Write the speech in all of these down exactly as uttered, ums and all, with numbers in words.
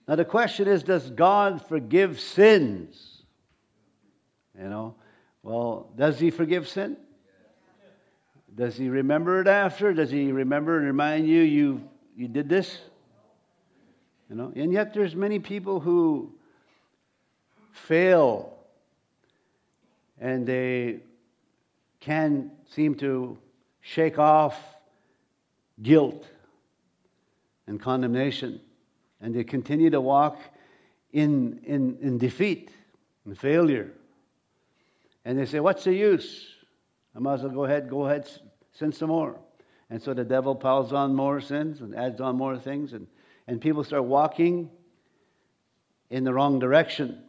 Now the question is, does God forgive sins? You know, well, does He forgive sin? Does He remember it after? Does He remember and remind you, you, you did this? You know, and yet there's many people who fail and they can't seem to shake off guilt and condemnation, and they continue to walk in, in, in defeat and failure. And they say, what's the use? I might as well go ahead, go ahead, sin some more. And so the devil piles on more sins and adds on more things, and, and people start walking in the wrong direction.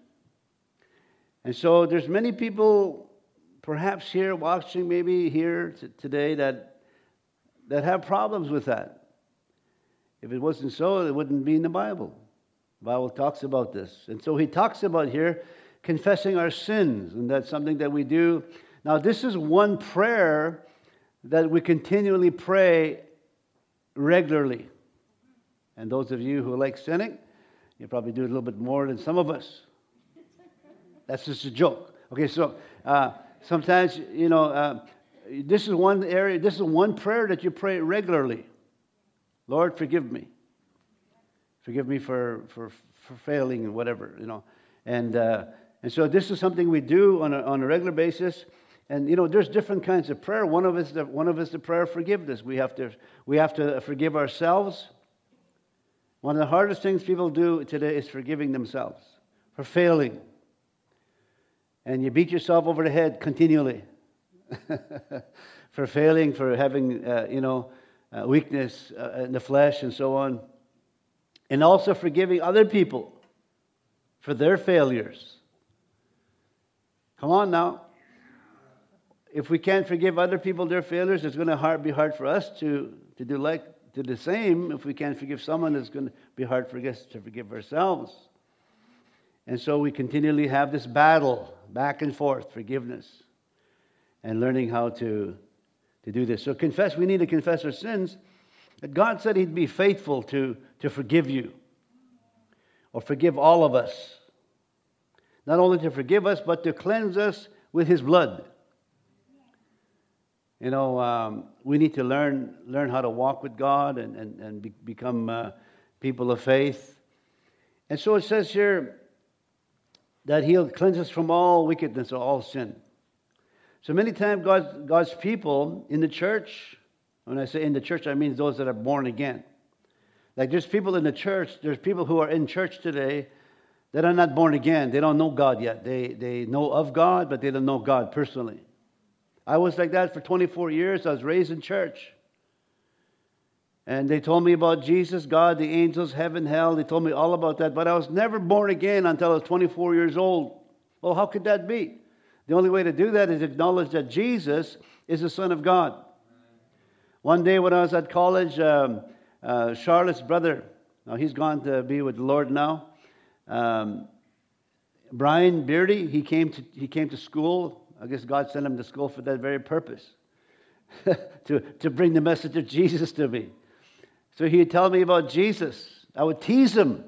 And so there's many people, perhaps here, watching, maybe here t- today, that that have problems with that. If it wasn't so, it wouldn't be in the Bible. The Bible talks about this. And so he talks about here confessing our sins, and that's something that we do. Now, this is one prayer that we continually pray regularly. And those of you who like sinning, you probably do it a little bit more than some of us. That's just a joke. Okay, so uh, sometimes, you know, uh, this is one area, this is one prayer that you pray regularly. Lord, forgive me. Forgive me for, for, for failing and whatever, you know. And uh, and so this is something we do on a, on a regular basis. And, you know, there's different kinds of prayer. One of us, the, one of us, the prayer of forgiveness. We have to, we have to forgive ourselves. One of the hardest things people do today is forgiving themselves for failing. And you beat yourself over the head continually for failing, for having, uh, you know, uh, weakness uh, in the flesh and so on. And also forgiving other people for their failures. Come on now. If we can't forgive other people their failures, it's going to hard, be hard for us to, to do like to the same. If we can't forgive someone, it's going to be hard for us to forgive ourselves. And so we continually have this battle, back and forth, forgiveness, and learning how to, to do this. So confess, we need to confess our sins. But God said He'd be faithful to, to forgive you, or forgive all of us. Not only to forgive us, but to cleanse us with His blood. You know, um, we need to learn learn how to walk with God and, and, and be, become uh, people of faith. And so it says here that He'll cleanse us from all wickedness or all sin. So many times God's, God's people in the church, when I say in the church, I mean those that are born again. Like there's people in the church, there's people who are in church today that are not born again. They don't know God yet. They, they know of God, but they don't know God personally. I was like that for twenty-four years. I was raised in church. And they told me about Jesus, God, the angels, heaven, hell. They told me all about that. But I was never born again until I was twenty-four years old. Well, how could that be? The only way to do that is acknowledge that Jesus is the Son of God. One day when I was at college, um, uh, Charlotte's brother, now he's gone to be with the Lord now, um, Brian Beardy, he came to he came to school. I guess God sent him to school for that very purpose, to, to bring the message of Jesus to me. So he'd tell me about Jesus. I would tease him.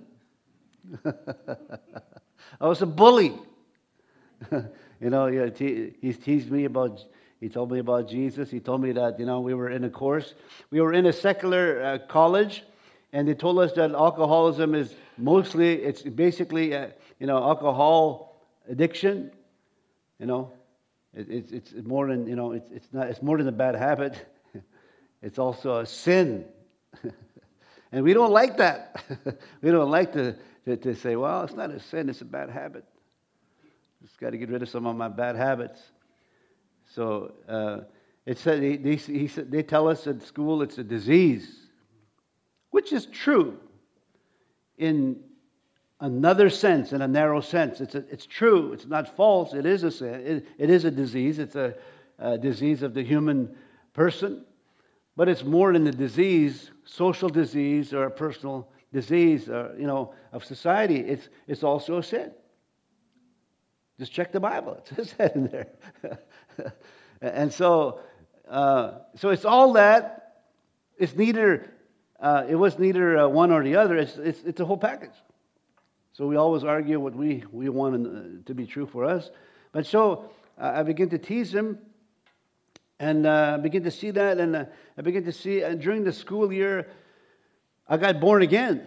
I was a bully. You know, he, te- he teased me about, he told me about Jesus. He told me that, you know, we were in a course. We were in a secular uh, college, and they told us that alcoholism is mostly, it's basically, uh, you know, alcohol addiction, you know. It, it's it's more than, you know, it's it's not it's more than a bad habit. It's also a sin. And we don't like that. We don't like to, to, to say, well, it's not a sin, it's a bad habit. Just got to get rid of some of my bad habits. So uh, it said they, they, he said, they tell us at school it's a disease, which is true in another sense, in a narrow sense. It's a, it's true. It's not false. It is a sin. It, it is a disease. It's a, a disease of the human person. But it's more than a disease, social disease or a personal disease, or, you know, of society. It's it's also a sin. Just check the Bible. It says that in there. And so, uh, so it's all that. It's neither. Uh, it was neither uh, one or the other. It's it's it's a whole package. So we always argue what we, we want to be true for us. But so uh, I begin to tease him, and uh, begin to see that, and uh, I begin to see, and during the school year, I got born again.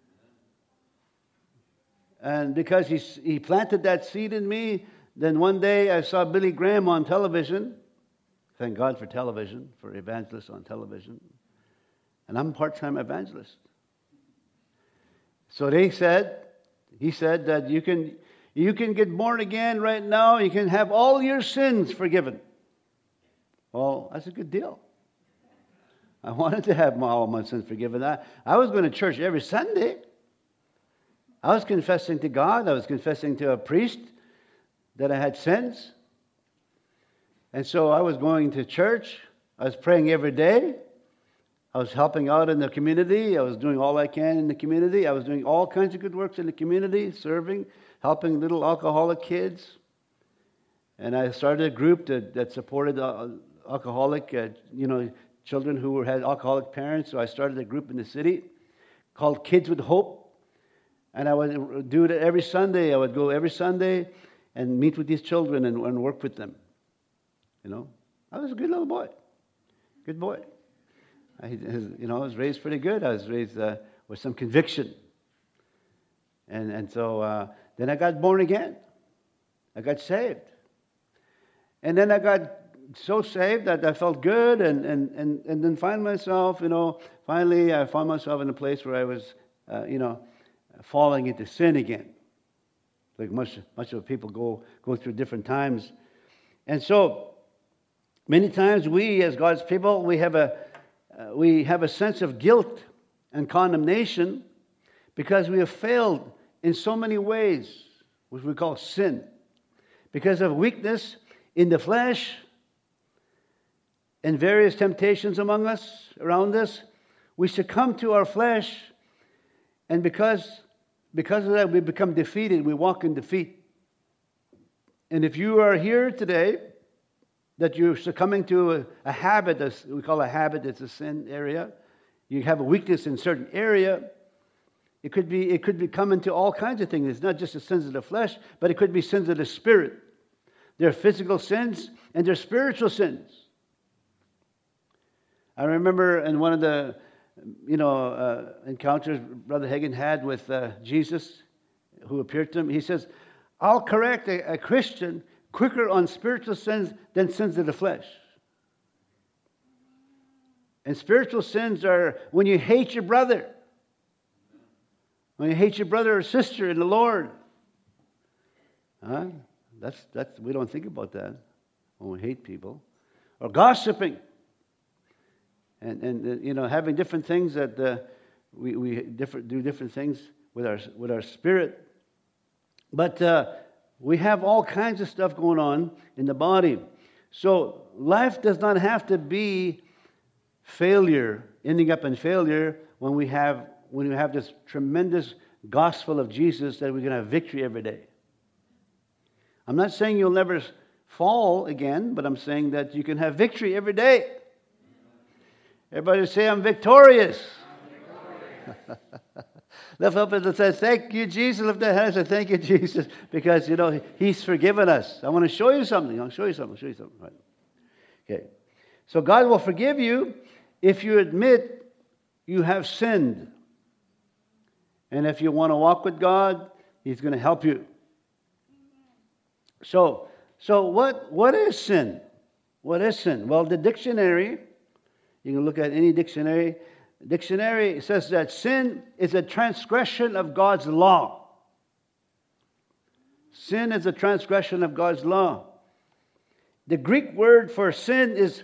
And because he, he planted that seed in me, then one day I saw Billy Graham on television. Thank God for television, for evangelists on television. And I'm a part-time evangelist. So they said, he said that you can, you can get born again right now. You can have all your sins forgiven. Well, that's a good deal. I wanted to have my, all my sins forgiven. I, I was going to church every Sunday. I was confessing to God. I was confessing to a priest that I had sins. And so I was going to church. I was praying every day. I was helping out in the community. I was doing all I can in the community. I was doing all kinds of good works in the community, serving, helping little alcoholic kids. And I started a group that, that supported uh, alcoholic, uh, you know, children who were, had alcoholic parents. So I started a group in the city called Kids with Hope. And I would do it every Sunday. I would go every Sunday and meet with these children and, and work with them. You know, I was a good little boy. Good boy. I, you know, I was raised pretty good. I was raised uh, with some conviction. And, and so uh, then I got born again. I got saved. And then I got so saved that I felt good, and, and, and, and then find myself, you know, finally I found myself in a place where I was, uh, you know, falling into sin again. Like much, much of people go, go through different times. And so many times we, as God's people, we have a, uh, we have a sense of guilt and condemnation because we have failed in so many ways, which we call sin. Because of weakness in the flesh and various temptations among us, around us, we succumb to our flesh, and because, because of that, we become defeated. We walk in defeat. And if you are here today, that you're succumbing to a, a habit, as we call a habit, it's a sin area, you have a weakness in a certain area, it could be, it could be coming to all kinds of things. It's not just the sins of the flesh, but it could be sins of the spirit. There are physical sins and there are spiritual sins. I remember in one of the, you know, uh, encounters Brother Hagin had with uh, Jesus, who appeared to him, he says, I'll correct a, a Christian quicker on spiritual sins than sins of the flesh. And spiritual sins are when you hate your brother, when you hate your brother or sister in the Lord. Huh? That's, that's, we don't think about that when we hate people. Or gossiping. And, and uh, you know, having different things that uh, we, we different, do different things with our, with our spirit. But uh, we have all kinds of stuff going on in the body. So life does not have to be failure, ending up in failure when we have, when we have this tremendous gospel of Jesus that we're going to have victory every day. I'm not saying you'll never fall again, but I'm saying that you can have victory every day. Everybody say, I'm victorious. I'm victorious. Lift up and say, thank you, Jesus. Lift that hand and say, thank you, Jesus, because, you know, He's forgiven us. I want to show you something. I'll show you something. I'll show you something. Right. Okay. So God will forgive you if you admit you have sinned. And if you want to walk with God, He's going to help you. So, so what, what is sin? What is sin? Well, the dictionary, you can look at any dictionary. Dictionary says that sin is a transgression of God's law. Sin is a transgression of God's law. The Greek word for sin is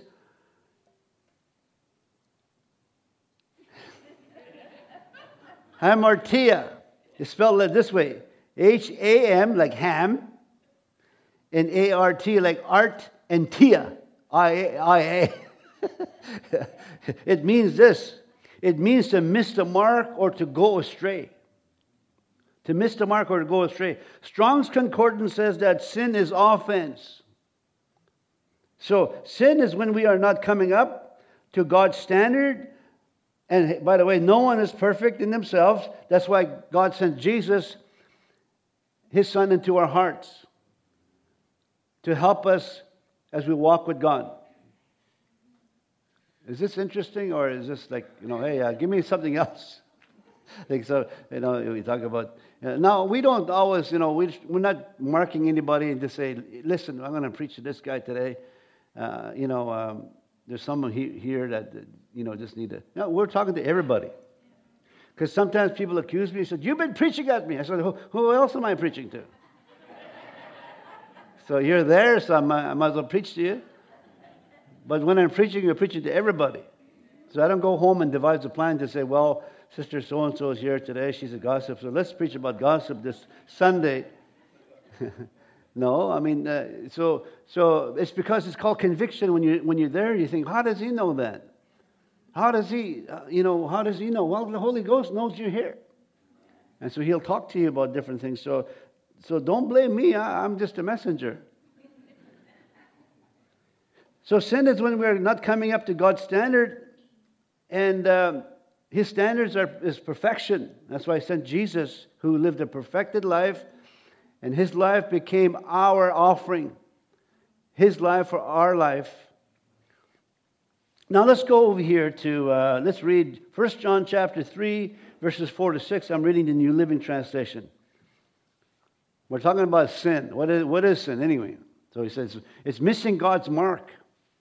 hamartia. It's spelled this way. H A M like ham, and A R T like art, and tia. I A. I A. It means this. It means to miss the mark or to go astray. To miss the mark or to go astray. Strong's Concordance says that sin is offense. So sin is when we are not coming up to God's standard. And by the way, no one is perfect in themselves. That's why God sent Jesus His Son into our hearts to help us as we walk with God. Is this interesting, or is this like, you know, hey, uh, give me something else? Like, so, you know, we talk about, uh, now we don't always, you know, we, we're not marking anybody and just say, listen, I'm going to preach to this guy today. Uh, you know, um, there's someone he, here that, you know, just need to, no, we're talking to everybody. Because sometimes people accuse me, said, you've been preaching at me. I said, who, who else am I preaching to? So you're there, so I might, I might as well preach to you. But when I'm preaching, I'm preaching to everybody. So I don't go home and devise a plan to say, well, Sister so-and-so is here today. She's a gossip. So let's preach about gossip this Sunday. No, I mean, uh, so so it's because it's called conviction. When you when you're there, you think, how does he know that? How does he, uh, you know, how does he know? Well, the Holy Ghost knows you're here, and so He'll talk to you about different things. So so don't blame me. I, I'm just a messenger. So sin is when we're not coming up to God's standard, and um, His standards are is perfection. That's why He sent Jesus, who lived a perfected life, and His life became our offering. His life for our life. Now let's go over here to, uh, let's read First John chapter three, verses four to six. I'm reading the New Living Translation. We're talking about sin. What is, what is sin anyway? So he says, it's missing God's mark.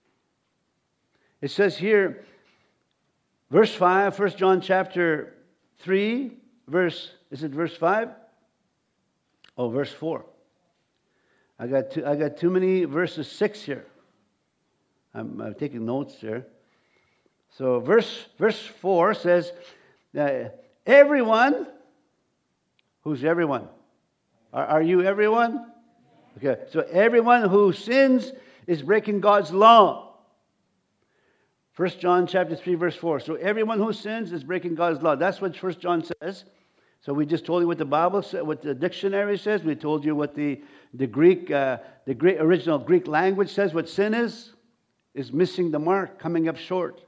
It says here, verse five, First John chapter three, verse, is it verse five? Oh, verse four. I got too, I got too many verses six here. I'm, I'm taking notes here. So verse verse four says, uh, everyone, who's everyone? Are, are you everyone? Okay, so everyone who sins is breaking God's law. First John chapter three, verse four. So everyone who sins is breaking God's law. That's what First John says. So we just told you what the Bible says, what the dictionary says. We told you what the the Greek, uh, the Greek original Greek language says. What sin is, is missing the mark, coming up short.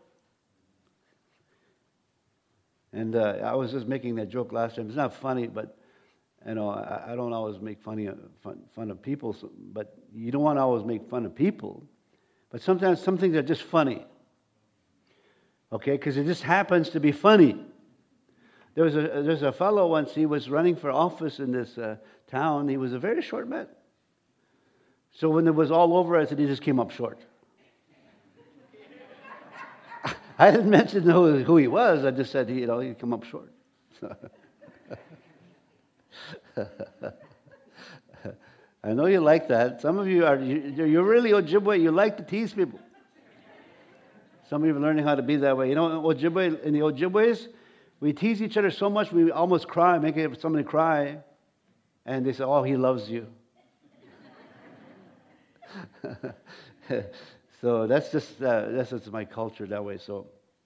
And uh, I was just making that joke last time. It's not funny, but you know, I, I don't always make funny of, fun, fun of people. So, but you don't want to always make fun of people. But sometimes some things are just funny. Okay, because it just happens to be funny. There was a there's a fellow once, he was running for office in this uh, town. He was a very short man. So when it was all over, I said he just came up short. I didn't mention who, who he was. I just said, he, you know, he'd come up short. I know you like that. Some of you are, you, you're really Ojibwe. You like to tease people. Some of you are learning how to be that way. You know, Ojibwe, in the Ojibwes, we tease each other so much we almost cry, make somebody cry, and they say, oh, he loves you. So that's just uh, that's just my culture that way. So,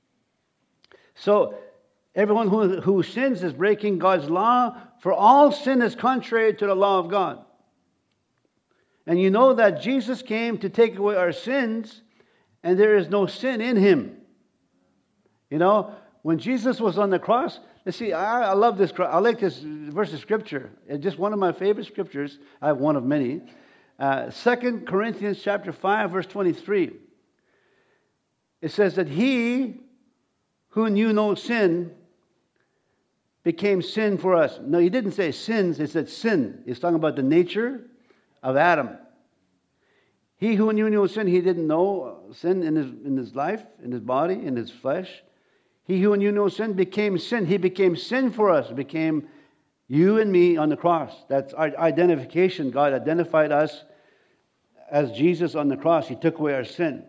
so everyone who, who sins is breaking God's law, for all sin is contrary to the law of God. And you know that Jesus came to take away our sins, and there is no sin in Him. You know, when Jesus was on the cross, let's see, I, I love this. I like this verse of Scripture. It's just one of my favorite scriptures. I have one of many. Uh, Second Corinthians chapter five, verse twenty-three. It says that He who knew no sin became sin for us. No, He didn't say sins. He said sin. He's talking about the nature of Adam. He who knew no sin, he didn't know sin in his in his life, in his body, in his flesh. He who knew no sin became sin. He became sin for us. He became you and me on the cross. That's our identification. God identified us as Jesus on the cross. He took away our sin.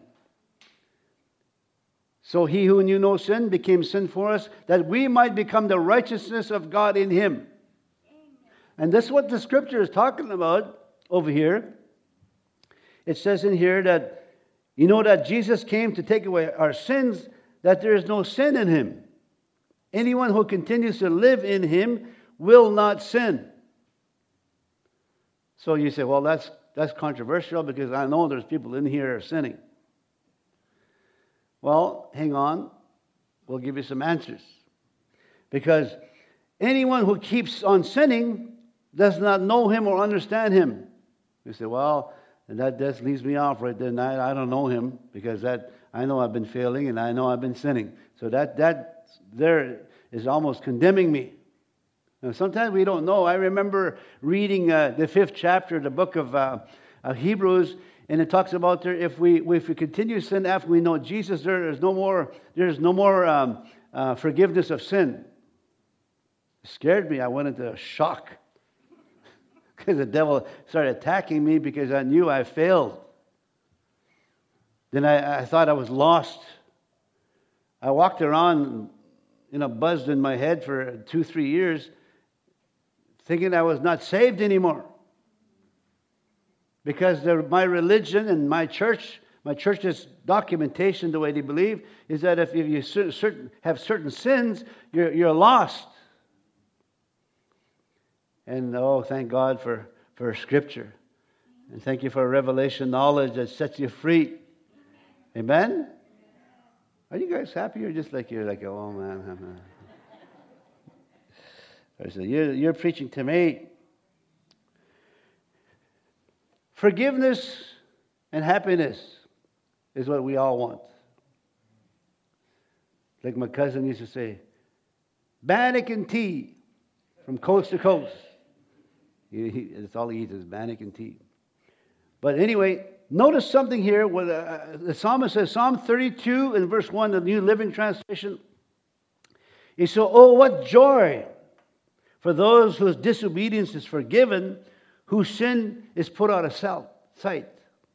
So He who knew no sin became sin for us, that we might become the righteousness of God in Him. Amen. And that's what the Scripture is talking about over here. It says in here that, you know, that Jesus came to take away our sins, that there is no sin in Him. Anyone who continues to live in Him will not sin. So you say, well, that's that's controversial because I know there's people in here who are sinning. Well, hang on. We'll give you some answers. Because anyone who keeps on sinning does not know him or understand him. You say, well, and that just leaves me off right there. I, I don't know him because that I know I've been failing and I know I've been sinning. So that that there is almost condemning me. Now, sometimes we don't know. I remember reading uh, the fifth chapter of the book of, uh, of Hebrews, and it talks about there if we if we continue to sin after we know Jesus, there is no more there's no more um, uh, forgiveness of sin. It scared me. I went into a shock because the devil started attacking me because I knew I failed. Then I, I thought I was lost. I walked around, you know, buzzed in my head for two, three years, thinking I was not saved anymore. Because the, my religion and my church, my church's documentation, the way they believe, is that if, if you certain, have certain sins, you're, you're lost. And oh, thank God for, for Scripture. And thank you for revelation knowledge that sets you free. Amen? Are you guys happy or just like you're like, oh man, I said, you're, you're preaching to me. Forgiveness and happiness is what we all want. Like my cousin used to say, bannock and tea from coast to coast. He, he, that's all he eats is bannock and tea. But anyway, notice something here. Where the, uh, the psalmist says, Psalm thirty-two in verse one, the New Living Translation. He said, oh, what joy for those whose disobedience is forgiven, whose sin is put out of sight.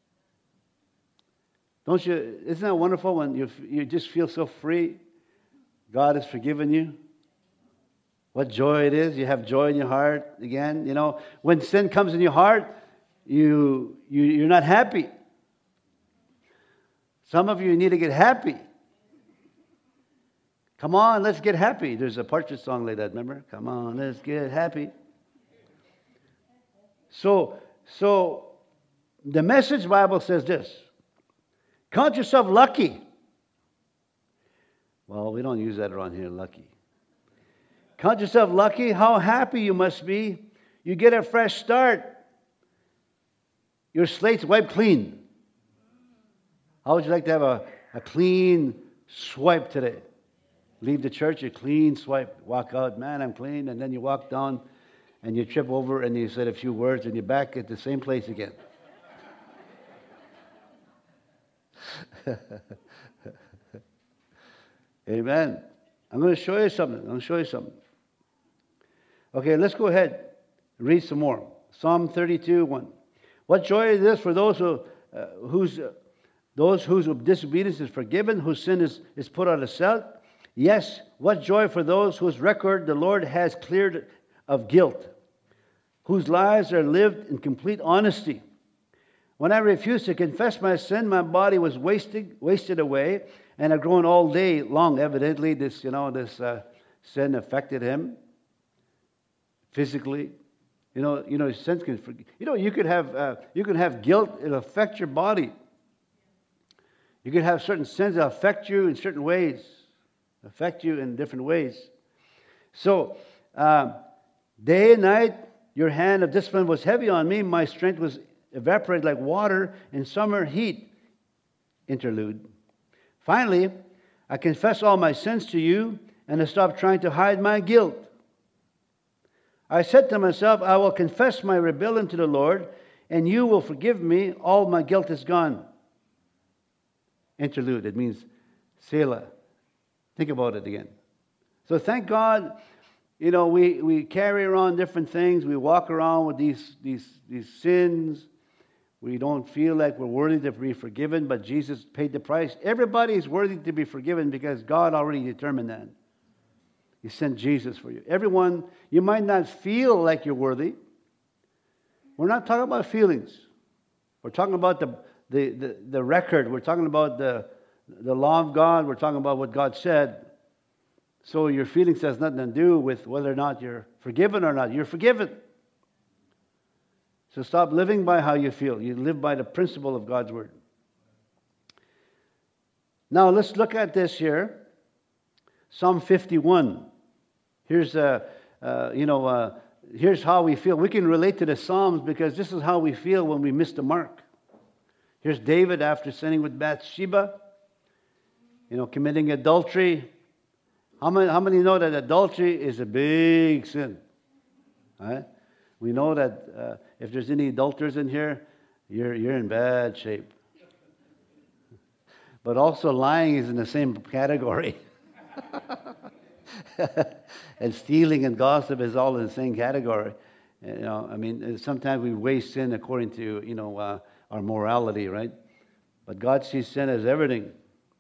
Don't you? Isn't that wonderful when you you just feel so free? God has forgiven you. What joy it is! You have joy in your heart again. You know, when sin comes in your heart, you you you're not happy. Some of you need to get happy. Come on, let's get happy. There's a Partridge song like that. Remember? Come on, let's get happy. So, so the Message Bible says this. Count yourself lucky. Well, we don't use that around here, lucky. Count yourself lucky. How happy you must be. You get a fresh start. Your slate's wiped clean. How would you like to have a, a clean swipe today? Leave the church, a clean swipe. Walk out, man, I'm clean. And then you walk down and you trip over and you said a few words and you're back at the same place again. Amen. I'm going to show you something. I'm going to show you something. Okay, let's go ahead and read some more. Psalm thirty-two, one. What joy is this for those who, uh, whose, uh, those whose disobedience is forgiven, whose sin is, is put out of sight? Yes, what joy for those whose record the Lord has cleared of guilt, whose lives are lived in complete honesty. When I refused to confess my sin, my body was wasted, wasted away, and I've grown all day long. Evidently, this, you know, this uh, sin affected him physically. You know, you know, sin can. You know, you could have uh, you could have guilt. It'll affect your body. You could have certain sins that affect you in certain ways, affect you in different ways. So, uh, day and night, your hand of discipline was heavy on me. My strength was evaporated like water in summer heat. Interlude. Finally, I confess all my sins to you, and I stopped trying to hide my guilt. I said to myself, I will confess my rebellion to the Lord, and you will forgive me. All my guilt is gone. Interlude. It means Selah. Think about it again. So thank God, you know, we, we carry around different things. We walk around with these, these, these sins. We don't feel like we're worthy to be forgiven, but Jesus paid the price. Everybody is worthy to be forgiven because God already determined that. He sent Jesus for you. Everyone, you might not feel like you're worthy. We're not talking about feelings. We're talking about the, the, the, the record. We're talking about the, the law of God. We're talking about what God said. So your feelings has nothing to do with whether or not you're forgiven or not. You're forgiven. So stop living by how you feel. You live by the principle of God's Word. Now let's look at this here. Psalm fifty-one. Here's a, uh, you know, uh, here's how we feel. We can relate to the Psalms because this is how we feel when we miss the mark. Here's David after sinning with Bathsheba, you know, committing adultery. How many, how many know that adultery is a big sin? Right? We know that uh, if there's any adulterers in here, you're, you're in bad shape. But also lying is in the same category. And stealing and gossip is all in the same category. You know, I mean, sometimes we weigh sin according to, you know, uh, our morality, right? But God sees sin as everything.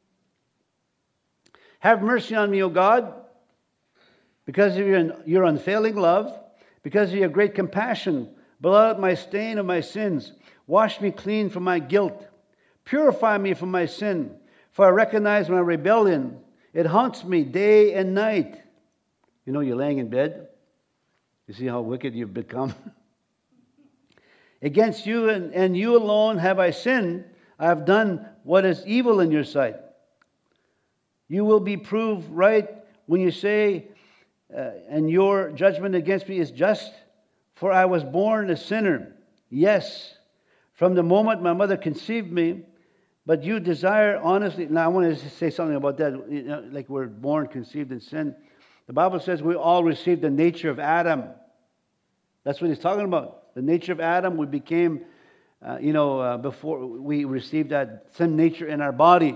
Have mercy on me, O God, because of your, your unfailing love, because of your great compassion. Blot out my stain of my sins. Wash me clean from my guilt. Purify me from my sin, for I recognize my rebellion. It haunts me day and night. You know, you're laying in bed. You see how wicked you've become? Against you and, and you alone have I sinned. I have done what is evil in your sight. You will be proved right when you say, uh, and your judgment against me is just, for I was born a sinner. Yes, from the moment my mother conceived me, but you desire honestly. Now, I want to say something about that. You know, like we're born, conceived in sin. The Bible says we all received the nature of Adam. That's what he's talking about. The nature of Adam, we became, uh, you know, uh, before we received that sin nature in our body.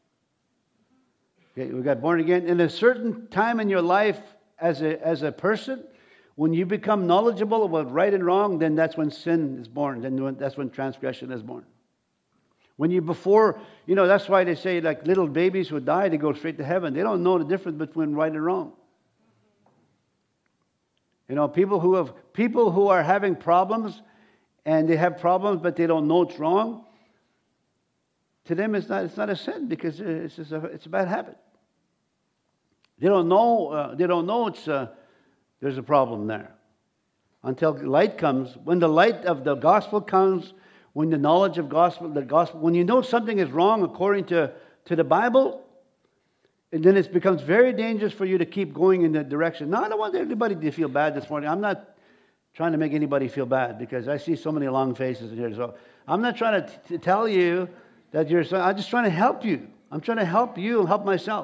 Okay, we got born again. In a certain time in your life as a, as a person, when you become knowledgeable about right and wrong, then that's when sin is born. Then that's when transgression is born. When you before, you know, that's why they say like little babies who die, they go straight to heaven. They don't know the difference between right and wrong. You know, people who have people who are having problems and they have problems but they don't know it's wrong. To them, it's not it's not a sin because it's just a, it's a bad habit. They don't know uh, they don't know it's a, there's a problem there until light comes. When the light of the gospel comes, when the knowledge of gospel, the gospel, when you know something is wrong according to, to the Bible, and then it becomes very dangerous for you to keep going in that direction. Now, I don't want anybody to feel bad this morning. I'm not trying to make anybody feel bad because I see so many long faces in here. So I'm not trying to, t- to tell you that you're. I'm just trying to help you. I'm trying to help you and help myself.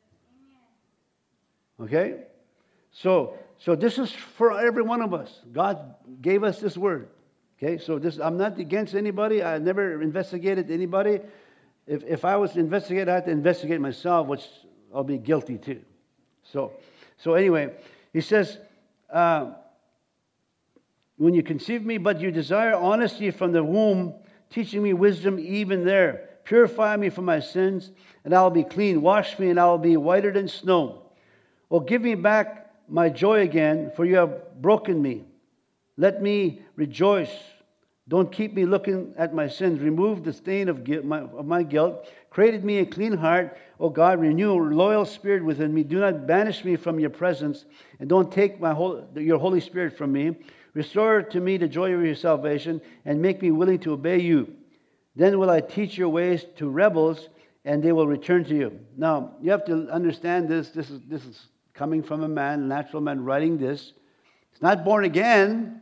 Okay, so so this is for every one of us. God gave us this word. Okay, so this I'm not against anybody. I never investigated anybody. If if I was to investigate, I had to investigate myself, which I'll be guilty too. So so anyway, he says, uh, when you conceive me, but you desire honesty from the womb, teaching me wisdom even there. Purify me from my sins, and I will be clean. Wash me, and I will be whiter than snow. Oh, give me back my joy again, for you have broken me. Let me rejoice. Don't keep me looking at my sins. Remove the stain of, guilt, my, of my guilt. Created me a clean heart. O God, renew a loyal spirit within me. Do not banish me from your presence, and don't take my whole, your Holy Spirit from me. Restore to me the joy of your salvation, and make me willing to obey you. Then will I teach your ways to rebels, and they will return to you. Now, you have to understand this. This is, this is coming from a man, a natural man, writing this. He's not born again.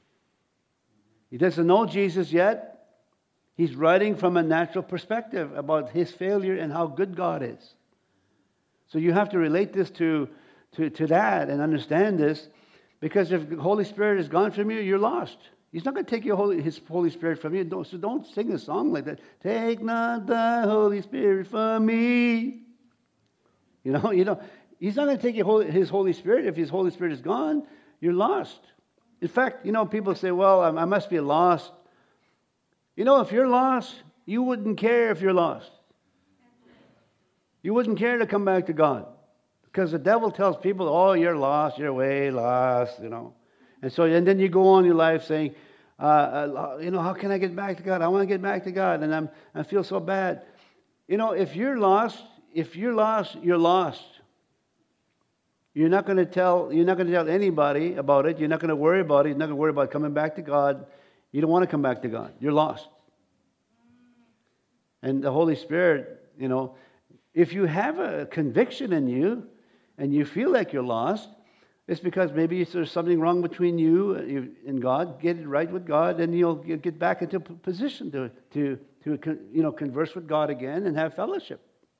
He doesn't know Jesus yet. He's writing from a natural perspective about his failure and how good God is. So you have to relate this to, to, to that and understand this, because if the Holy Spirit is gone from you, you're lost. He's not going to take your Holy, His Holy Spirit from you. Don't, so don't sing a song like that. Take not the Holy Spirit from me. You know, you know, He's not going to take your Holy, His Holy Spirit. If His Holy Spirit is gone, you're lost. In fact, you know, people say, well, I must be lost. You know, if you're lost, you wouldn't care if you're lost. You wouldn't care to come back to God. Because the devil tells people, oh, you're lost, you're way lost, you know. And so, and then you go on your life saying, uh, uh, you know, how can I get back to God? I want to get back to God, and I'm, I feel so bad. You know, if you're lost, if you're lost, you're lost. You're not going to tell, you're not going to tell anybody about it. You're not going to worry about it. You're not going to worry about coming back to God. You don't want to come back to God. You're lost. And the Holy Spirit, you know, if you have a conviction in you and you feel like you're lost, It's because maybe there's something wrong between you and God. Get it right with God, and you'll get back into position to, to, to you know, converse with God again and have fellowship.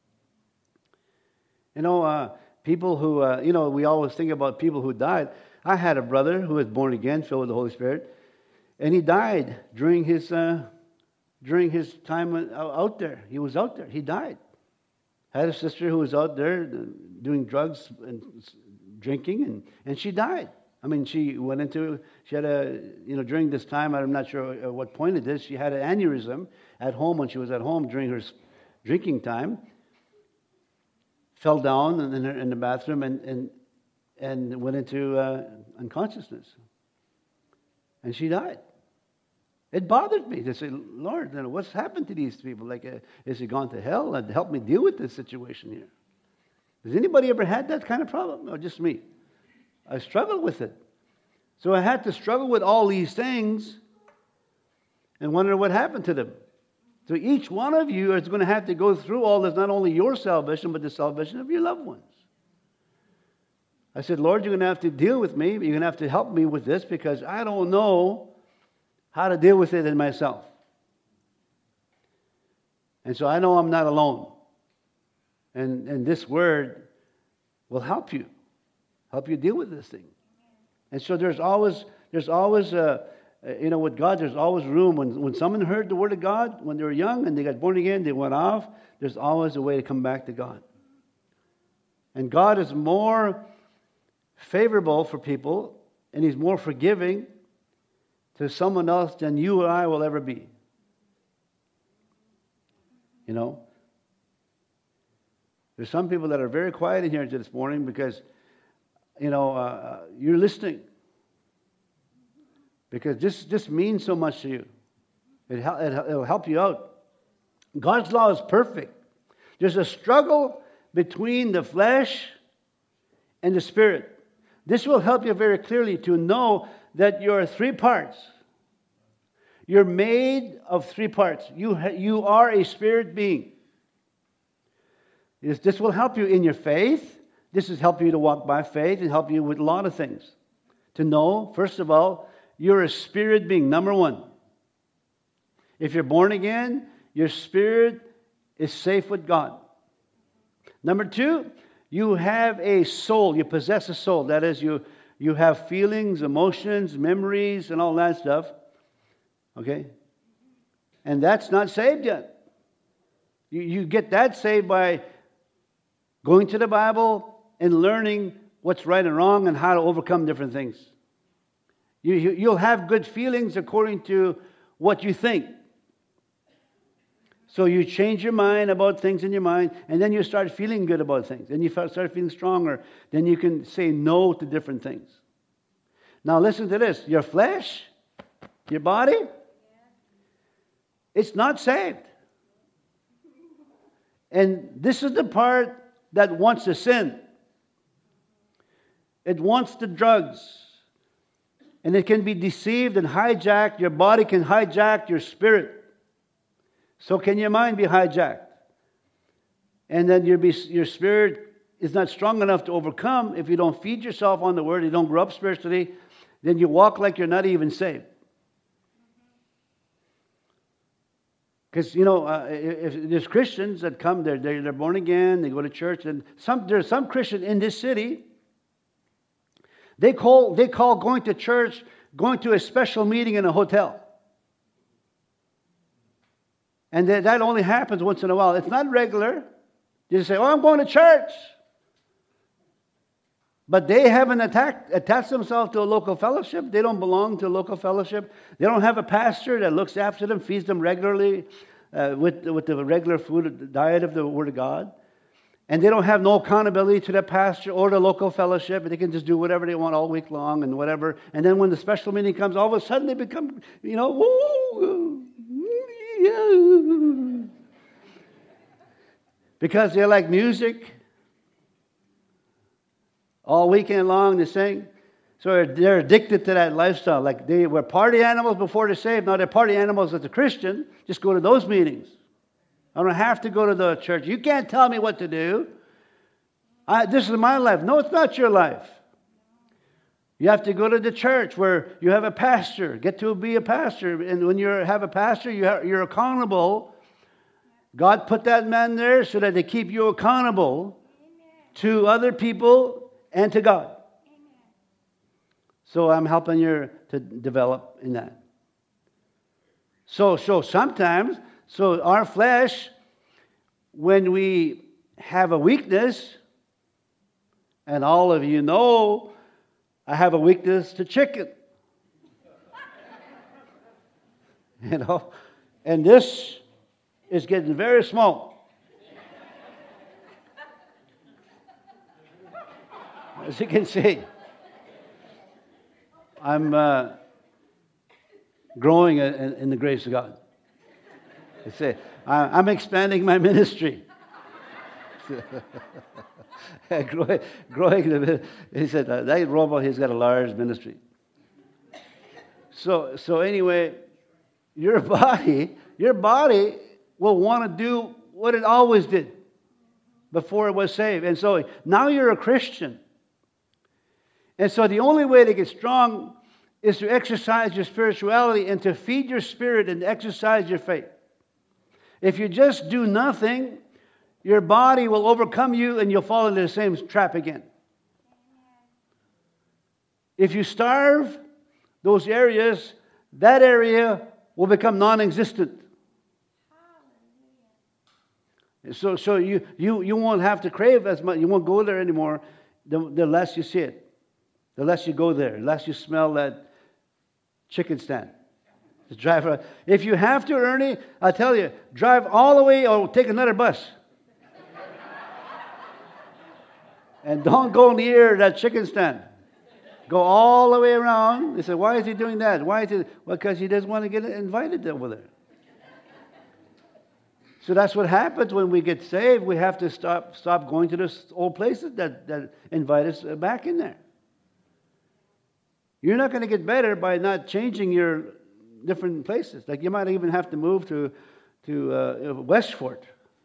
You know, uh, people who, uh, you know, we always think about people who died. I had a brother who was born again, filled with the Holy Spirit, and he died during his uh, during his time out there. He was out there. He died. I had a sister who was out there doing drugs and drinking, and, and she died. I mean, she went into, she had a, you know, during this time, I'm not sure at what point it is, she had an aneurysm at home when she was at home during her drinking time, fell down in, her, in the bathroom and, and, and went into uh, unconsciousness. And she died. It bothered me to say, Lord, you know, what's happened to these people? Like, uh, is he gone to hell? And help me deal with this situation here. Has anybody ever had that kind of problem? Or just me? I struggled with it. So I had to struggle with all these things and wonder what happened to them. So each one of you is going to have to go through all this, not only your salvation, but the salvation of your loved ones. I said, Lord, you're going to have to deal with me. You're going to have to help me with this because I don't know how to deal with it in myself. And so I know I'm not alone. And, and this word will help you, help you deal with this thing. And so there's always, there's always, uh, you know, with God, there's always room. When, when someone heard the word of God, when they were young and they got born again, they went off, there's always a way to come back to God. And God is more favorable for people, and He's more forgiving to someone else than you or I will ever be. You know? There's some people that are very quiet in here this morning because, you know, uh, you're listening. Because this, this means so much to you. It, it, it'll help you out. God's law is perfect. There's a struggle between the flesh and the spirit. This will help you very clearly to know that you're three parts. You're made of three parts. You, ha- you are a spirit being. This, this will help you in your faith. This will help you to walk by faith and help you with a lot of things. To know, first of all, you're a spirit being, number one. If you're born again, your spirit is safe with God. Number two, you have a soul. You possess a soul. That is, you, you have feelings, emotions, memories, and all that stuff. Okay? And that's not saved yet. You, you get that saved by going to the Bible and learning what's right and wrong and how to overcome different things. You, you, you'll have good feelings according to what you think. So you change your mind about things in your mind, and then you start feeling good about things. And you start feeling stronger. Then you can say no to different things. Now listen to this. Your flesh, your body, it's not saved. And this is the part that wants to sin. It wants the drugs. And it can be deceived and hijacked. Your body can hijack your spirit. So can your mind be hijacked? And then your, your spirit is not strong enough to overcome. If you don't feed yourself on the Word, you don't grow up spiritually, then you walk like you're not even saved. Because, you know, uh, if, if there's Christians that come, they're, they're, they're born again, they go to church, and some there's some Christian in this city, they call, they call going to church, going to a special meeting in a hotel. And that only happens once in a while. It's not regular. You just say, oh, I'm going to church. But they haven't attacked, attached themselves to a local fellowship. They don't belong to a local fellowship. They don't have a pastor that looks after them, feeds them regularly uh, with, with the regular food diet of the Word of God. And they don't have no accountability to the pastor or the local fellowship. They can just do whatever they want all week long and whatever. And then when the special meeting comes, all of a sudden they become, you know, woo, because they like music. All weekend long they sing. So they're addicted to that lifestyle. Like they were party animals before they're saved. Now they're party animals as a Christian. Just go to those meetings. I don't have to go to the church. You can't tell me what to do. I, this is my life. No, it's not your life. You have to go to the church where you have a pastor. Get to be a pastor. And when you have a pastor, you have, you're accountable. God put that man there so that they keep you accountable to other people and to God. So I'm helping you to develop in that. So, so sometimes, so our flesh, when we have a weakness, and all of you know, I have a weakness to chicken. You know, and this is getting very small. As you can see, I'm uh, growing in, in the grace of God. I say, I'm expanding my ministry. growing, growing the, he said, that robot, he's got a large ministry. So, so anyway, your body, your body will want to do what it always did before it was saved. And so now you're a Christian. And so the only way to get strong is to exercise your spirituality and to feed your spirit and exercise your faith. If you just do nothing, your body will overcome you and you'll fall into the same trap again. If you starve those areas, that area will become non-existent. So, so you, you, you won't have to crave as much. You won't go there anymore the, the less you see it. The less you go there, the less you smell that chicken stand. Just drive around. If you have to, Ernie, I tell you, drive all the way or take another bus. And don't go near that chicken stand. Go all the way around. They say, why is he doing that? Why is he? Well, because he doesn't want to get invited over there. So that's what happens when we get saved. We have to stop stop going to those old places that, that invite us back in there. You're not going to get better by not changing your different places. Like you might even have to move to to uh, Westfort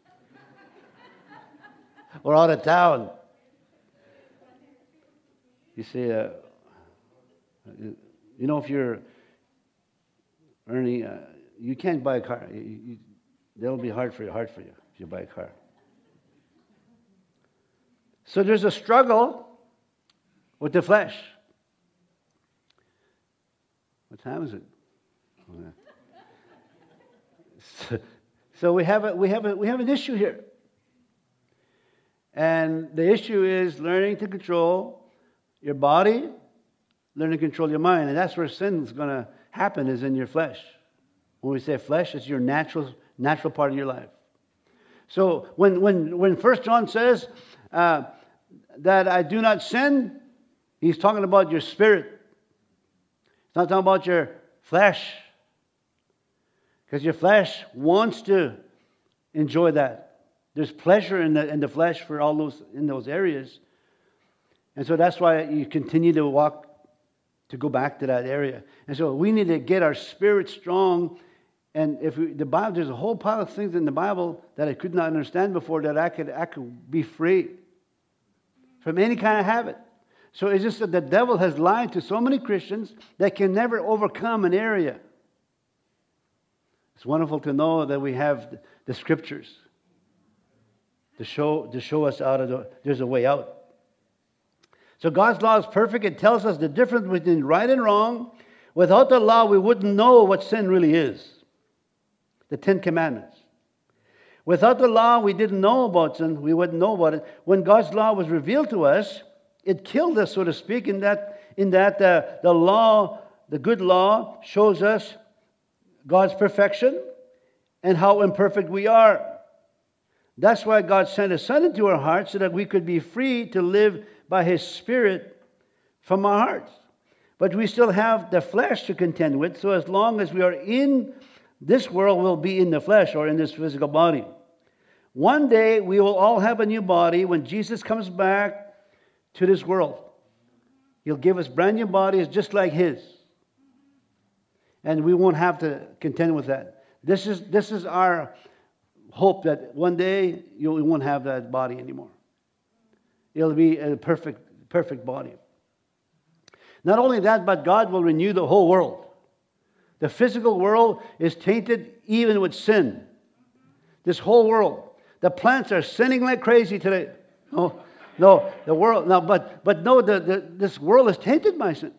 or out of town. You see, uh, you know, if you're Ernie, uh, you can't buy a car. You, you, that'll be hard for you, hard for you if you buy a car. So there's a struggle with the flesh. What time is it? So, so we have a, we have a, we have an issue here, and the issue is learning to control your body, learning to control your mind, and that's where sin is going to happen. Is in your flesh. When we say flesh, it's your natural natural part of your life. So when when when First John says uh, that I do not sin, he's talking about your spirit. It's not talking about your flesh. Because your flesh wants to enjoy that. There's pleasure in the in the flesh for all those in those areas. And so that's why you continue to walk to go back to that area. And so we need to get our spirit strong. And if we, the Bible, there's a whole pile of things in the Bible that I could not understand before that I could I could be free from any kind of habit. So it's just that the devil has lied to so many Christians that can never overcome an area. It's wonderful to know that we have the Scriptures to show to show us out of the, there's a way out. So God's law is perfect. It tells us the difference between right and wrong. Without the law, we wouldn't know what sin really is. The Ten Commandments. Without the law, we didn't know about sin. We wouldn't know about it. When God's law was revealed to us, it killed us, so to speak, in that, in that uh, the law, the good law, shows us God's perfection and how imperfect we are. That's why God sent His Son into our hearts so that we could be free to live by His Spirit from our hearts. But we still have the flesh to contend with, so as long as we are in this world, we'll be in the flesh or in this physical body. One day, we will all have a new body when Jesus comes back to this world. He'll give us brand new bodies just like His. And we won't have to contend with that. This is, this is our hope that one day you won't have that body anymore. It'll be a perfect, perfect body. Not only that, but God will renew the whole world. The physical world is tainted even with sin. This whole world. The plants are sinning like crazy today. No, no, the world, no, but but no, the, the, this world is tainted by sin.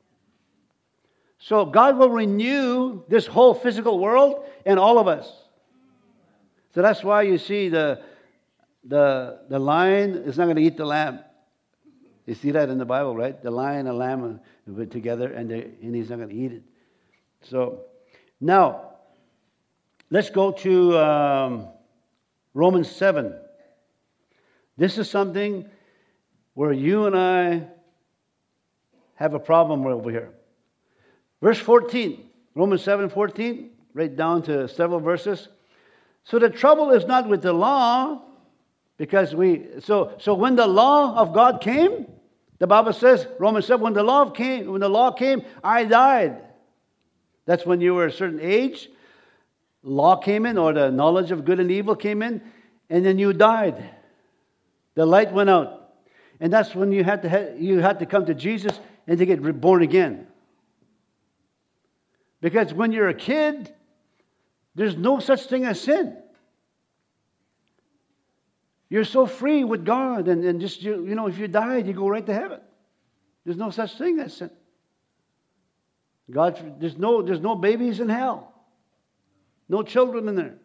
So God will renew this whole physical world and all of us. So that's why you see the the the lion is not going to eat the lamb. You see that in the Bible, right? The lion and lamb are together, and they, and he's not going to eat it. So now let's go to um, Romans seven. This is something where you and I have a problem over here. Verse fourteen, Romans seven fourteen, right down to several verses. So the trouble is not with the law, because we, so so when the law of God came, the Bible says, Romans seven, when the law came, when the law came, I died. That's when you were a certain age. Law came in, or the knowledge of good and evil came in, and then you died. The light went out. And that's when you had to you had to come to Jesus and to get reborn again. Because when you're a kid, there's no such thing as sin. You're so free with God, and, and just, you, you know, if you died, you go right to heaven. There's no such thing as sin. God, there's no, there's no babies in hell. No children in there.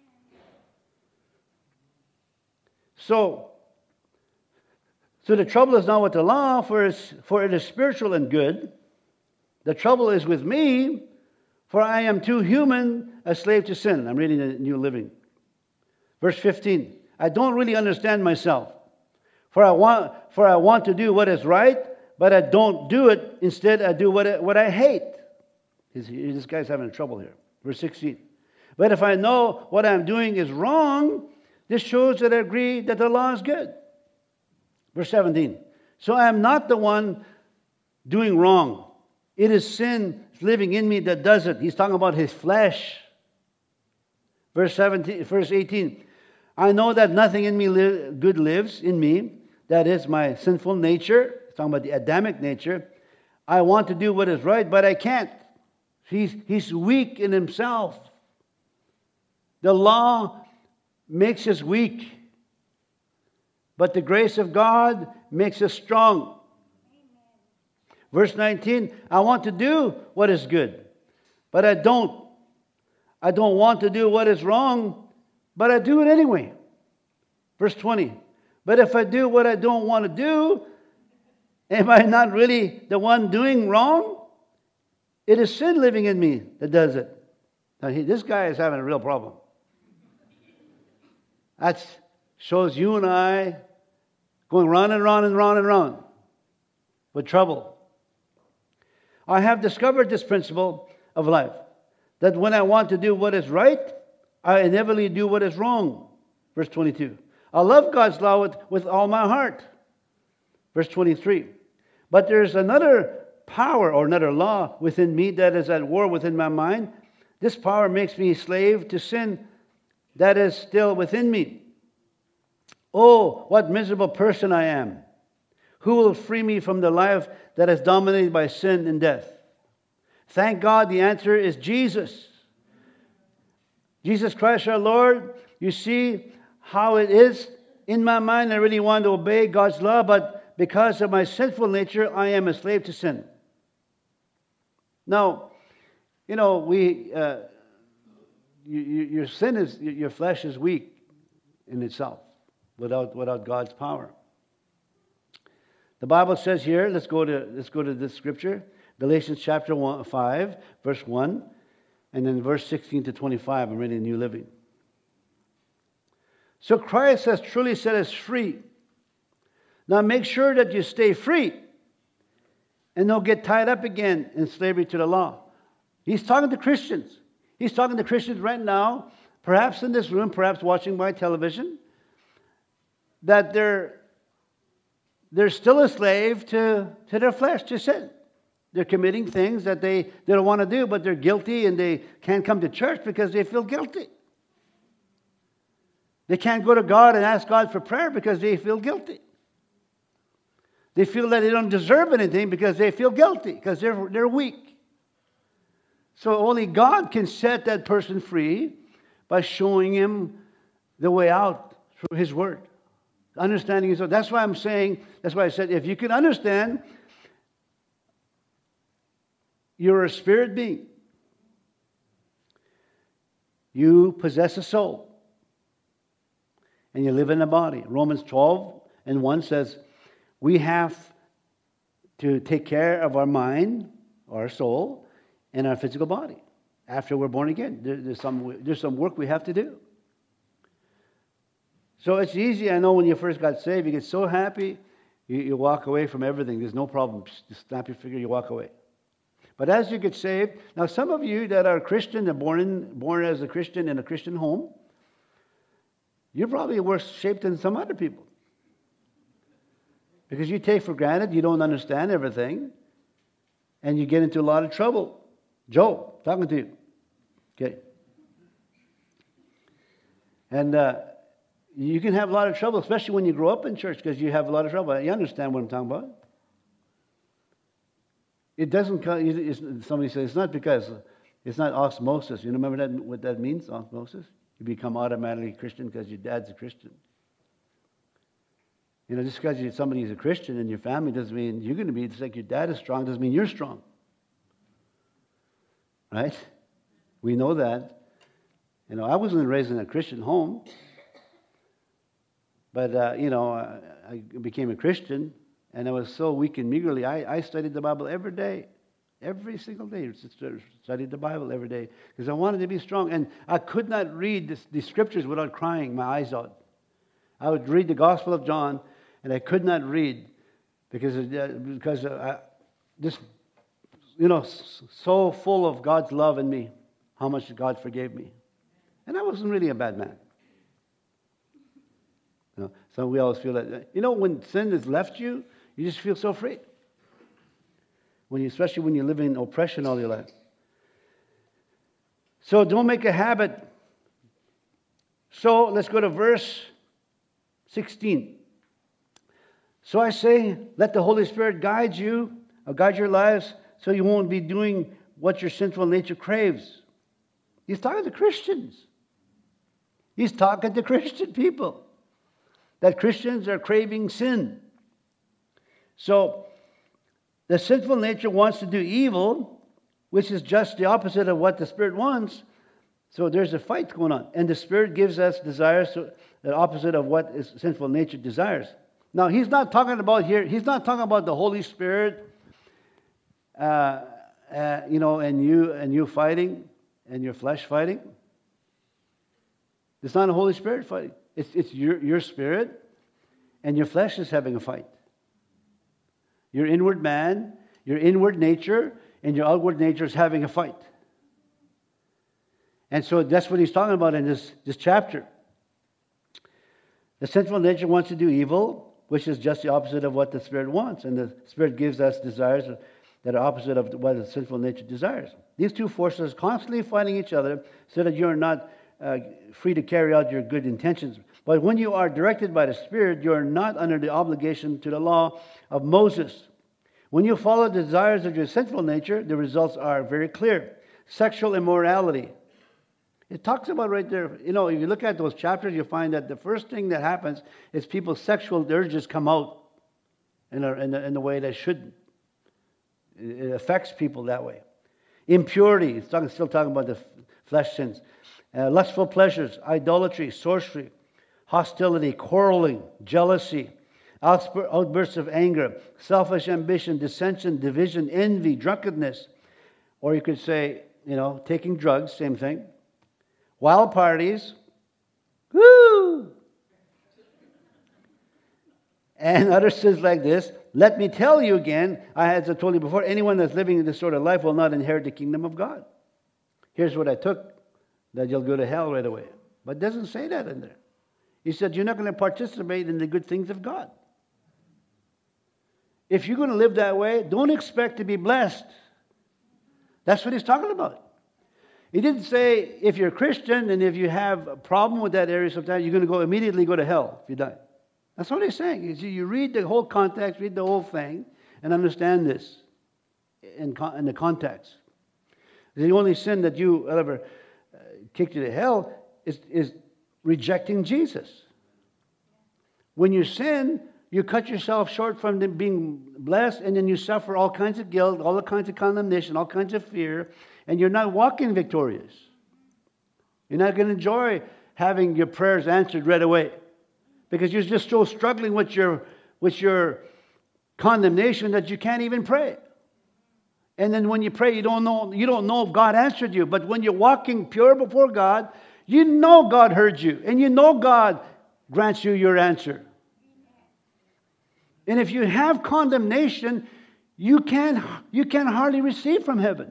So, so the trouble is not with the law, for, it's, for it is spiritual and good. The trouble is with me, for I am too human, a slave to sin. I'm reading the New Living. Verse fifteen. I don't really understand myself. For I want, for I want to do what is right, but I don't do it. Instead, I do what I, what I hate. This guy's having trouble here. Verse sixteen. But if I know what I'm doing is wrong, this shows that I agree that the law is good. Verse seventeen. So I am not the one doing wrong. It is sin living in me that does it. He's talking about his flesh. Verse seventeen, verse eighteen. I know that nothing in me li- good lives in me. That is my sinful nature. He's talking about the Adamic nature. I want to do what is right, but I can't. He's, he's weak in himself. The law makes us weak. But the grace of God makes us strong. Verse nineteen, I want to do what is good, but I don't. I don't want to do what is wrong, but I do it anyway. Verse twenty, but if I do what I don't want to do, am I not really the one doing wrong? It is sin living in me that does it. Now, he, this guy is having a real problem. That shows you and I going round and round and round and round with trouble. I have discovered this principle of life, that when I want to do what is right, I inevitably do what is wrong. Verse twenty-two. I love God's law with, with all my heart. Verse twenty-three. But there's another power or another law within me that is at war within my mind. This power makes me a slave to sin that is still within me. Oh, what miserable person I am. Who will free me from the life that is dominated by sin and death? Thank God the answer is Jesus. Jesus Christ our Lord. You see how it is in my mind. I really want to obey God's law, but because of my sinful nature, I am a slave to sin. Now, you know, we uh, you, you, your sin is, your flesh is weak in itself without without God's power. The Bible says here, let's go to let's go to this scripture, Galatians chapter one, five, verse one, and then verse sixteen to twenty-five. I'm reading New Living. So Christ has truly set us free. Now make sure that you stay free and don't get tied up again in slavery to the law. He's talking to Christians. He's talking to Christians right now, perhaps in this room, perhaps watching by television, that they're they're still a slave to, to their flesh, to sin. They're committing things that they, they don't want to do, but they're guilty and they can't come to church because they feel guilty. They can't go to God and ask God for prayer because they feel guilty. They feel that they don't deserve anything because they feel guilty, because they're, they're weak. So only God can set that person free by showing him the way out through His Word. Understanding His Word. That's why I'm saying, that's why I said, if you can understand, you're a spirit being. You possess a soul. And you live in a body. Romans twelve and one says, we have to take care of our mind, our soul, and our physical body after we're born again. There, there's some there's some work we have to do. So it's easy. I know when you first got saved, you get so happy, you, you walk away from everything. There's no problem. Just snap your finger, you walk away. But as you get saved, now some of you that are Christian, and born in, born as a Christian in a Christian home, you're probably worse shaped than some other people. Because you take for granted, you don't understand everything, and you get into a lot of trouble. Joe, talking to you. Okay. And uh, you can have a lot of trouble, especially when you grow up in church, because you have a lot of trouble. You understand what I'm talking about? It doesn't come, it's, somebody says, it's not because, it's not osmosis. You remember that, what that means, osmosis? You become automatically Christian because your dad's a Christian. You know, just because somebody's a Christian in your family doesn't mean you're going to be, just like your dad is strong, doesn't mean you're strong. Right? We know that. You know, I wasn't raised in a Christian home. But, uh, you know, I, I became a Christian, and I was so weak and meagerly. I, I studied the Bible every day. Every single day. Studied the Bible every day. Because I wanted to be strong. And I could not read this, the scriptures without crying my eyes out. I would read the Gospel of John, and I could not read because, because I just, you know, so full of God's love in me, how much God forgave me. And I wasn't really a bad man. You know, so we always feel that, you know, when sin has left you, you just feel so free. When you, especially when you live in oppression all your life. So don't make a habit. So let's go to verse sixteen. So I say, let the Holy Spirit guide you, or guide your lives, so you won't be doing what your sinful nature craves. He's talking to Christians. He's talking to Christian people. That Christians are craving sin. So, the sinful nature wants to do evil, which is just the opposite of what the Spirit wants. So there's a fight going on. And the Spirit gives us desires, so the opposite of what is sinful nature desires. Now, he's not talking about here, he's not talking about the Holy Spirit, uh, uh, you know, and you and you fighting, and your flesh fighting. It's not the Holy Spirit fighting. It's, it's your, your spirit, and your flesh is having a fight. Your inward man, your inward nature, and your outward nature is having a fight. And so that's what he's talking about in this, this chapter. The sinful nature wants to do evil, which is just the opposite of what the Spirit wants. And the Spirit gives us desires that are opposite of what the sinful nature desires. These two forces are constantly fighting each other so that you're not uh, free to carry out your good intentions. But when you are directed by the Spirit, you are not under the obligation to the law of Moses. When you follow the desires of your sinful nature, the results are very clear. Sexual immorality. It talks about right there, you know, if you look at those chapters, you find that the first thing that happens is people's sexual urges come out in a, in a, in a way that shouldn't. It affects people that way. Impurity. It's talking, still talking about the flesh sins. Uh, lustful pleasures, idolatry, sorcery, hostility, quarreling, jealousy, outbursts of anger, selfish ambition, dissension, division, envy, drunkenness. Or you could say, you know, taking drugs, same thing. Wild parties, woo! And other sins like this. Let me tell you again, I as I told you before, anyone that's living in this sort of life will not inherit the kingdom of God. Here's what I took, that you'll go to hell right away. But it doesn't say that in there. He said you're not going to participate in the good things of God. If you're going to live that way, don't expect to be blessed. That's what he's talking about. He didn't say if you're a Christian and if you have a problem with that area sometimes, you're going to go immediately go to hell if you die. That's what he's saying. You see, you read the whole context, read the whole thing, and understand this in, in the context. The only sin that you ever uh, kicked you to hell is, is rejecting Jesus. When you sin, you cut yourself short from being blessed, and then you suffer all kinds of guilt, all kinds of condemnation, all kinds of fear, and you're not walking victorious. You're not going to enjoy having your prayers answered right away because you're just so struggling with your, with your condemnation that you can't even pray. And then when you pray, you don't know, you don't know if God answered you. But when you're walking pure before God, you know God heard you, and you know God grants you your answer. And if you have condemnation, you can you can hardly receive from heaven.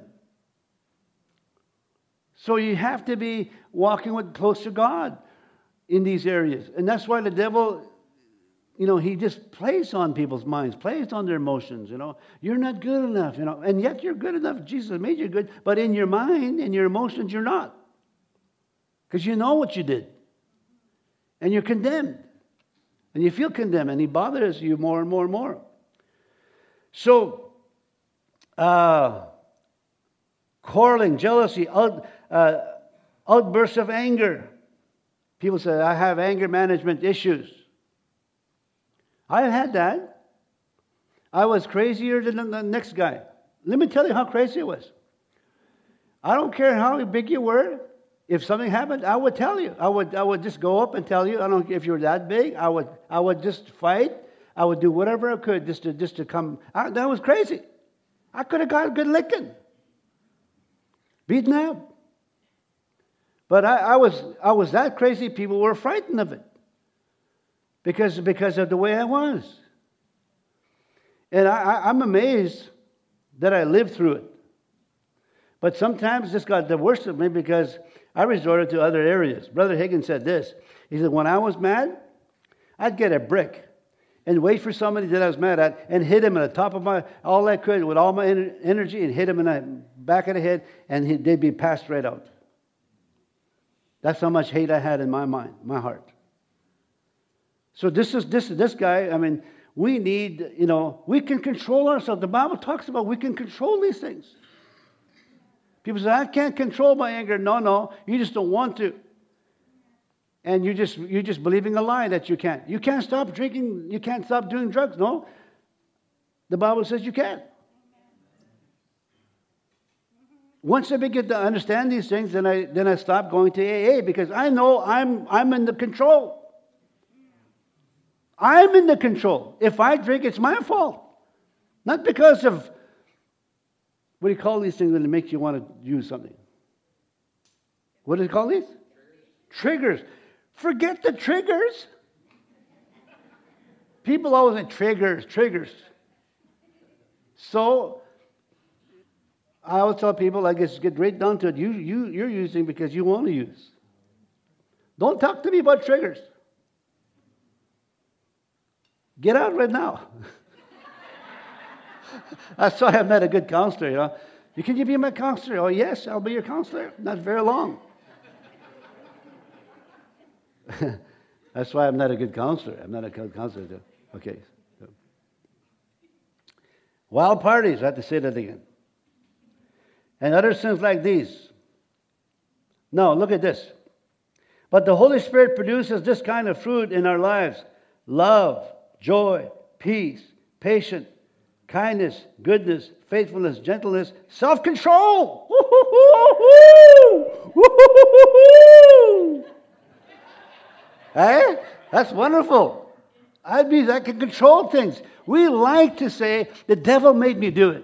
So you have to be walking with close to God in these areas. And that's why the devil, you know, he just plays on people's minds, plays on their emotions, you know. You're not good enough, you know. And yet you're good enough. Jesus made you good. But in your mind, in your emotions, you're not. Because you know what you did. And you're condemned. And you feel condemned. And he bothers you more and more and more. So, uh, quarreling, jealousy, out, uh, outbursts of anger. People say, I have anger management issues. I had that. I was crazier than the next guy. Let me tell you how crazy it was. I don't care how big you were. If something happened, I would tell you. I would I would just go up and tell you. I don't if you're that big. I would I would just fight. I would do whatever I could just to just to come. I, that was crazy. I could have got a good licking, beaten up. But I, I was I was that crazy. People were frightened of it because because of the way I was. And I, I, I'm amazed that I lived through it. But sometimes this got the worst of me because I resorted to other areas. Brother Higgins said this. He said, when I was mad, I'd get a brick and wait for somebody that I was mad at and hit him at the top of my, all I could with all my energy and hit him in the back of the head and he, they'd be passed right out. That's how much hate I had in my mind, my heart. So this is this this guy, I mean, we need, you know, we can control ourselves. The Bible talks about we can control these things. People say, I can't control my anger. No, no, you just don't want to. And you just, you're just believing a lie that you can't. You can't stop drinking. You can't stop doing drugs. No. The Bible says you can. Once I begin to understand these things, then I then I stop going to A A because I know I'm I'm in the control. I'm in the control. If I drink, it's my fault. Not because of, what do you call these things when it makes you want to use something? What do you call these? Triggers. Triggers. Forget the triggers. People always say triggers, triggers. So, I always tell people, I guess, get right down to it. You, you, you're using because you want to use. Don't talk to me about triggers. Get out right now. That's why I'm not a good counselor, you know. You, can you be my counselor? Oh, yes, I'll be your counselor. Not very long. That's why I'm not a good counselor. I'm not a good counselor. Okay. Wild parties, I have to say that again. And other sins like these. No, look at this. But the Holy Spirit produces this kind of fruit in our lives. Love, joy, peace, patience, kindness, goodness, faithfulness, gentleness, self-control. Hey, that's wonderful. I mean, I can control things. We like to say, the devil made me do it.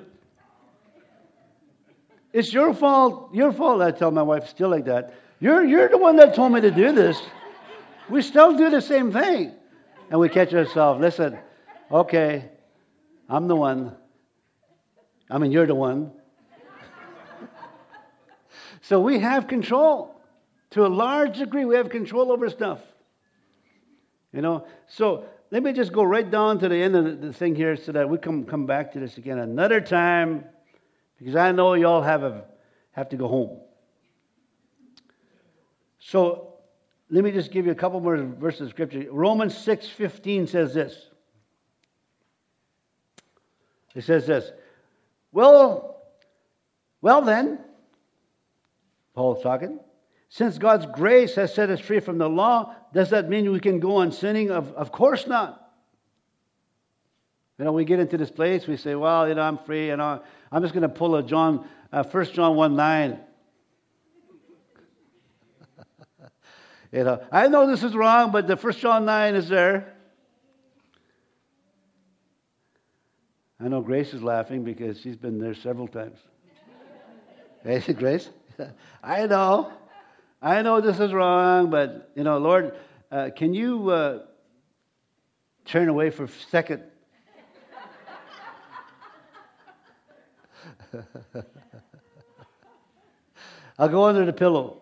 It's your fault. Your fault. I tell my wife still like that. You're, you're the one that told me to do this. We still do the same thing. And we catch ourselves. Listen, okay, I'm the one. I mean, you're the one. So we have control. To a large degree, we have control over stuff. You know, so let me just go right down to the end of the thing here so that we can come back to this again another time, because I know y'all have a, have to go home. So let me just give you a couple more verses of Scripture. Romans six fifteen says this. It says this. Well, well then, Paul's talking, since God's grace has set us free from the law, does that mean we can go on sinning? Of, of course not. You know, we get into this place, we say, well, you know, I'm free, you know, I'm just going to pull a John, uh, First John one nine. You know, I know this is wrong, but the First John nine is there. I know Grace is laughing because she's been there several times. Hey, Grace? I know. I know this is wrong, but, you know, Lord, uh, can you uh, turn away for a second? I'll go under the pillow.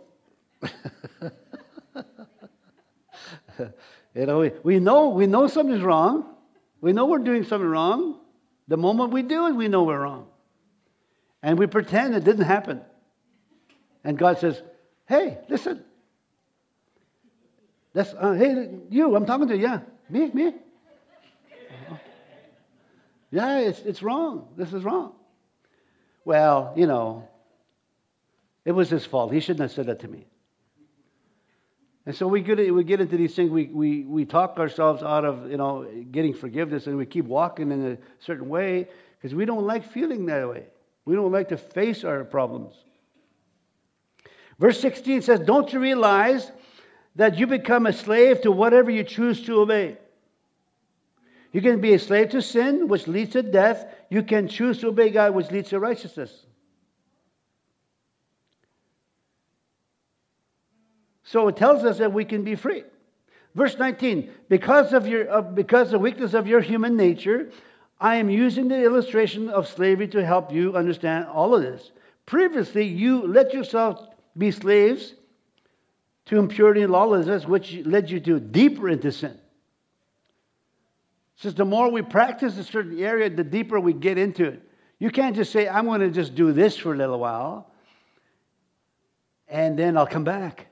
You know, we, we know we know something's wrong. We know we're doing something wrong. The moment we do it, we know we're wrong. And we pretend it didn't happen. And God says, hey, listen. That's, uh, hey, you, I'm talking to you. Yeah, me, me. Uh-huh. Yeah, it's, it's wrong. This is wrong. Well, you know, it was his fault. He shouldn't have said that to me. And so we get, we get into these things, we, we, we talk ourselves out of, you know, getting forgiveness, and we keep walking in a certain way because we don't like feeling that way. We don't like to face our problems. Verse sixteen says, don't you realize that you become a slave to whatever you choose to obey? You can be a slave to sin, which leads to death. You can choose to obey God, which leads to righteousness. So it tells us that we can be free. Verse nineteen, because of your uh, because of the weakness of your human nature, I am using the illustration of slavery to help you understand all of this. Previously, you let yourself be slaves to impurity and lawlessness, which led you to deeper into sin. It says the more we practice a certain area, the deeper we get into it. You can't just say, I'm going to just do this for a little while, and then I'll come back.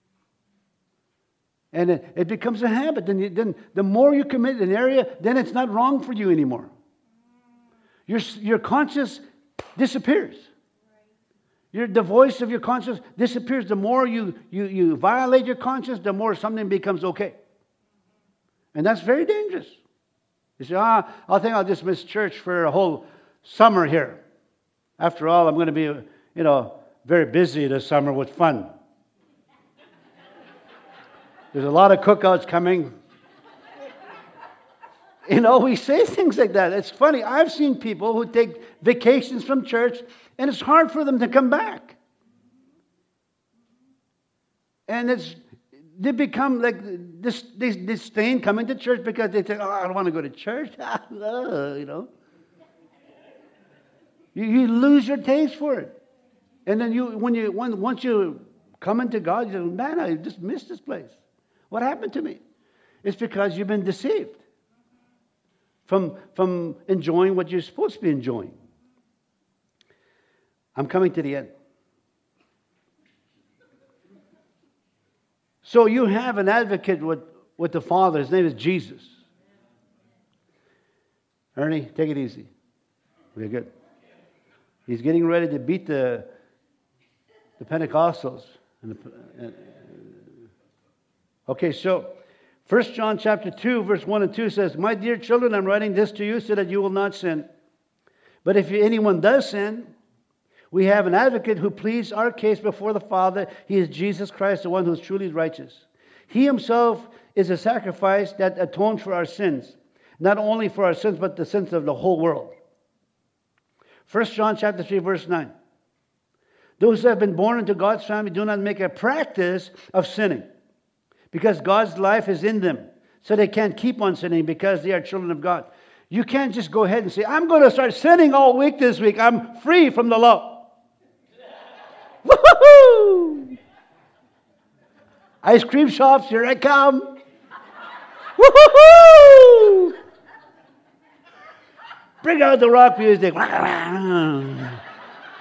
And it, it becomes a habit. Then, you, then the more you commit an area, then it's not wrong for you anymore. Your, your conscience disappears. Your, the voice of your conscience disappears. The more you, you, you violate your conscience, the more something becomes okay. And that's very dangerous. You say, ah, I think I'll just miss church for a whole summer here. After all, I'm going to be, you know, very busy this summer with fun. There's a lot of cookouts coming. You know, we say things like that. It's funny. I've seen people who take vacations from church, and it's hard for them to come back. And it's they become like this, they disdain coming to church because they think, oh, I don't want to go to church. You know. You, you lose your taste for it. And then you, when you, when, once you come into God, you say, man, I just missed this place. What happened to me? It's because you've been deceived from, from enjoying what you're supposed to be enjoying. I'm coming to the end. So you have an advocate with, with the Father. His name is Jesus. Ernie, take it easy. We're good. He's getting ready to beat the, the Pentecostals. And the, and, Okay, so First John chapter two, verse one and two says, my dear children, I'm writing this to you so that you will not sin. But if anyone does sin, we have an advocate who pleads our case before the Father. He is Jesus Christ, the one who is truly righteous. He himself is a sacrifice that atones for our sins, not only for our sins, but the sins of the whole world. First John chapter three, verse nine. Those who have been born into God's family do not make a practice of sinning, because God's life is in them. So they can't keep on sinning because they are children of God. You can't just go ahead and say, I'm going to start sinning all week this week. I'm free from the law. Woohoo! Ice cream shops, here I come. Woohoo! Bring out the rock music.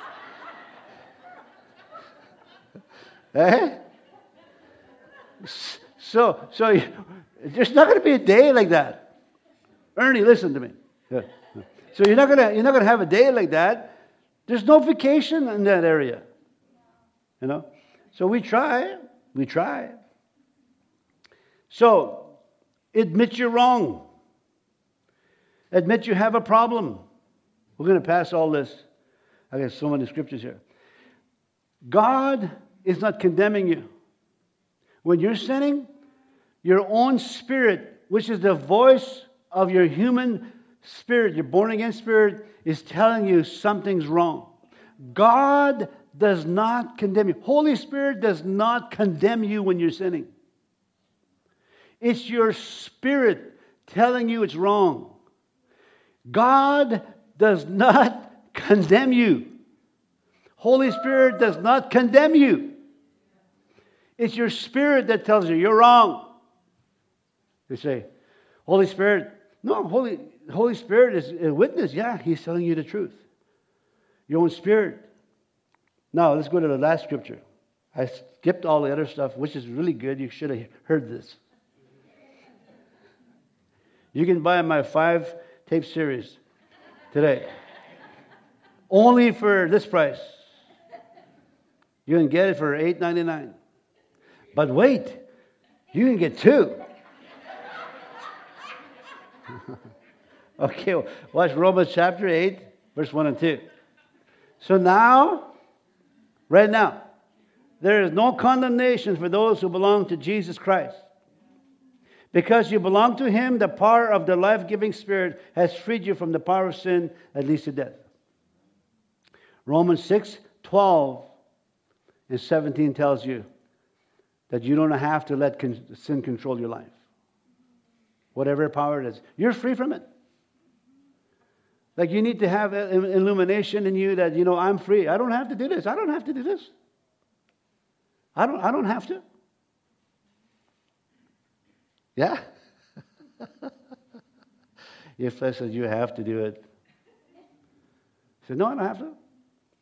Eh? So, so you, there's not going to be a day like that. Ernie, listen to me. Yeah. So you're not gonna you're not gonna have a day like that. There's no vacation in that area. You know? So we try. We try. So admit you're wrong. Admit you have a problem. We're going to pass all this. I got so many scriptures here. God is not condemning you. When you're sinning, your own spirit, which is the voice of your human spirit, your born-again spirit, is telling you something's wrong. God does not condemn you. Holy Spirit does not condemn you when you're sinning. It's your spirit telling you it's wrong. God does not condemn you. Holy Spirit does not condemn you. It's your spirit that tells you you're wrong. You say, Holy Spirit, no, Holy, Holy Spirit is a witness. Yeah, He's telling you the truth. Your own spirit. Now, let's go to the last scripture. I skipped all the other stuff, which is really good. You should have heard this. You can buy my five tape series today. Only for this price. You can get it for eight ninety-nine. But wait, you can get two. Okay, watch Romans chapter eight, verse one and two. So now, right now, there is no condemnation for those who belong to Jesus Christ. Because you belong to Him, the power of the life-giving Spirit has freed you from the power of sin that leads to death. Romans six, twelve and seventeen tells you that you don't have to let sin control your life. Whatever power it is. You're free from it. Like you need to have illumination in you that, you know, I'm free. I don't have to do this. I don't have to do this. I don't, I don't have to. Yeah? Your flesh says you have to do it. He said, no, I don't have to.